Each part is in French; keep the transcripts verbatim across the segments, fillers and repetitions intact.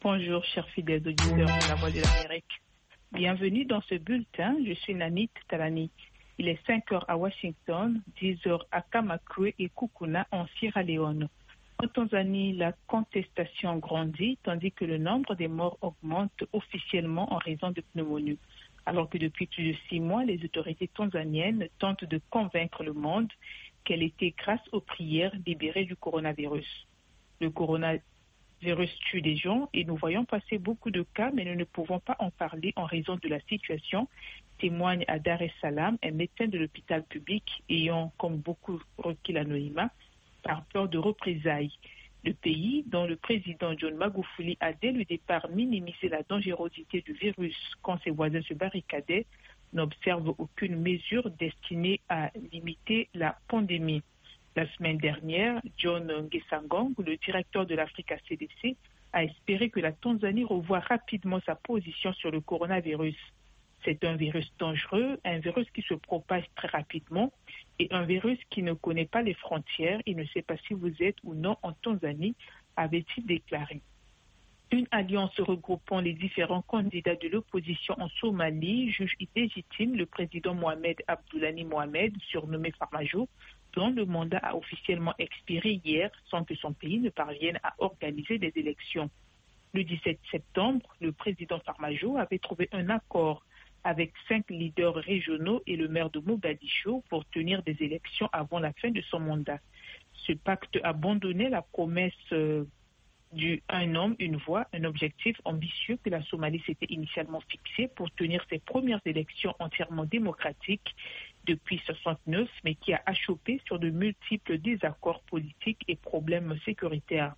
Bonjour, chers fidèles auditeurs de la Voix de l'Amérique. Bienvenue dans ce bulletin. Je suis Nanit Talani. Il est cinq heures à Washington, dix heures à Kamakwe et Kukuna en Sierra Leone. En Tanzanie, la contestation grandit tandis que le nombre des morts augmente officiellement en raison de pneumonie. Alors que depuis plus de six mois, les autorités tanzaniennes tentent de convaincre le monde qu'elle était grâce aux prières libérées du coronavirus. Le coronavirus tue des gens et nous voyons passer beaucoup de cas, mais nous ne pouvons pas en parler en raison de la situation, témoigne à Dar es Salaam un médecin de l'hôpital public ayant, comme beaucoup, requis l'anonymat par peur de représailles. Le pays, dont le président John Magufuli a dès le départ minimisé la dangerosité du virus quand ses voisins se barricadaient, n'observe aucune mesure destinée à limiter la pandémie. La semaine dernière, John Ngesangong, le directeur de l'Africa C D C, a espéré que la Tanzanie revoie rapidement sa position sur le coronavirus. C'est un virus dangereux, un virus qui se propage très rapidement et un virus qui ne connaît pas les frontières. Il ne sait pas si vous êtes ou non en Tanzanie, avait-il déclaré. Une alliance regroupant les différents candidats de l'opposition en Somalie juge illégitime le président Mohamed Abdullahi Mohamed, surnommé Farmajo, dont le mandat a officiellement expiré hier sans que son pays ne parvienne à organiser des élections. Le dix-sept septembre, le président Farmajo avait trouvé un accord avec cinq leaders régionaux et le maire de Mogadiscio pour tenir des élections avant la fin de son mandat. Ce pacte abandonnait la promesse euh, du un homme, une voix, un objectif ambitieux que la Somalie s'était initialement fixé pour tenir ses premières élections entièrement démocratiques depuis soixante-neuf, mais qui a achoppé sur de multiples désaccords politiques et problèmes sécuritaires.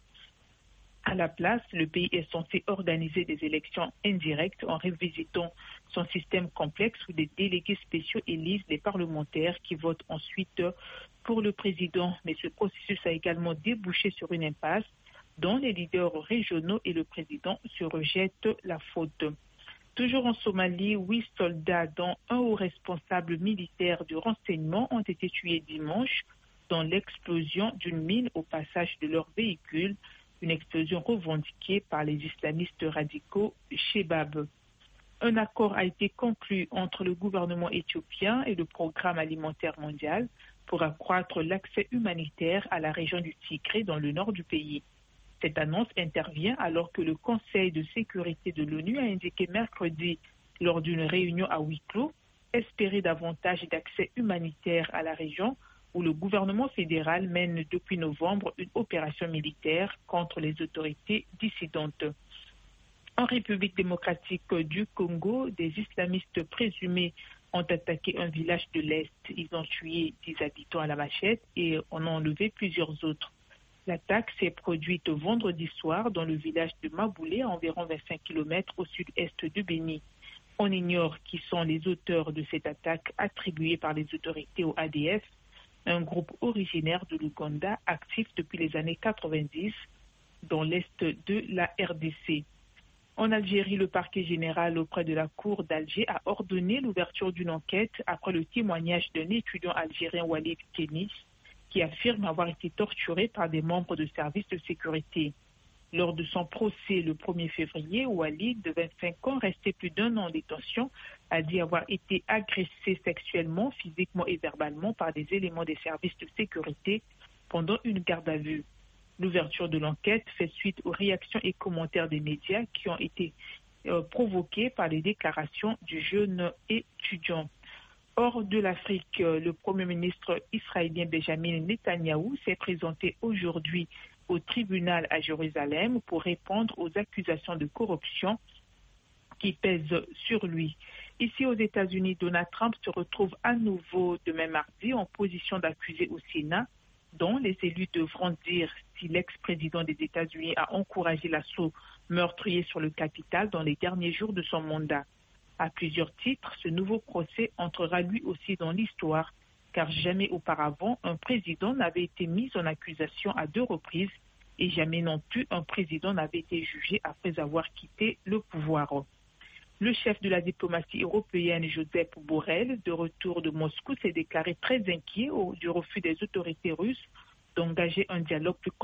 À la place, le pays est censé organiser des élections indirectes en revisitant son système complexe où des délégués spéciaux élisent les parlementaires qui votent ensuite pour le président. Mais ce processus a également débouché sur une impasse dont les leaders régionaux et le président se rejettent la faute. Toujours en Somalie, huit soldats, dont un haut responsable militaire du renseignement, ont été tués dimanche dans l'explosion d'une mine au passage de leur véhicule, une explosion revendiquée par les islamistes radicaux Shebab. Un accord a été conclu entre le gouvernement éthiopien et le Programme alimentaire mondial pour accroître l'accès humanitaire à la région du Tigré dans le nord du pays. Cette annonce intervient alors que le Conseil de sécurité de l'ONU a indiqué mercredi, lors d'une réunion à huis clos, espérer davantage d'accès humanitaire à la région où le gouvernement fédéral mène depuis novembre une opération militaire contre les autorités dissidentes. En République démocratique du Congo, des islamistes présumés ont attaqué un village de l'Est. Ils ont tué dix habitants à la machette et en ont enlevé plusieurs autres. L'attaque s'est produite vendredi soir dans le village de Maboulé, à environ vingt-cinq kilomètres au sud-est de Béni. On ignore qui sont les auteurs de cette attaque attribuée par les autorités au A D F, un groupe originaire de l'Ouganda actif depuis les années quatre-vingt-dix dans l'est de la R D C. En Algérie, le parquet général auprès de la Cour d'Alger a ordonné l'ouverture d'une enquête après le témoignage d'un étudiant algérien, Walid Kenis, qui affirme avoir été torturé par des membres de services de sécurité. Lors de son procès le premier février, Walid, de vingt-cinq ans, resté plus d'un an en détention, a dit avoir été agressé sexuellement, physiquement et verbalement par des éléments des services de sécurité pendant une garde à vue. L'ouverture de l'enquête fait suite aux réactions et commentaires des médias qui ont été euh, provoqués par les déclarations du jeune étudiant. Hors de l'Afrique, le Premier ministre israélien Benjamin Netanyahou s'est présenté aujourd'hui au tribunal à Jérusalem pour répondre aux accusations de corruption qui pèsent sur lui. Ici aux États-Unis, Donald Trump se retrouve à nouveau demain mardi en position d'accusé au Sénat, dont les élus devront dire si l'ex-président des États-Unis a encouragé l'assaut meurtrier sur le Capitole dans les derniers jours de son mandat. À plusieurs titres, ce nouveau procès entrera lui aussi dans l'histoire, car jamais auparavant un président n'avait été mis en accusation à deux reprises et jamais non plus un président n'avait été jugé après avoir quitté le pouvoir. Le chef de la diplomatie européenne, Josep Borrell, de retour de Moscou, s'est déclaré très inquiet du refus des autorités russes d'engager un dialogue plus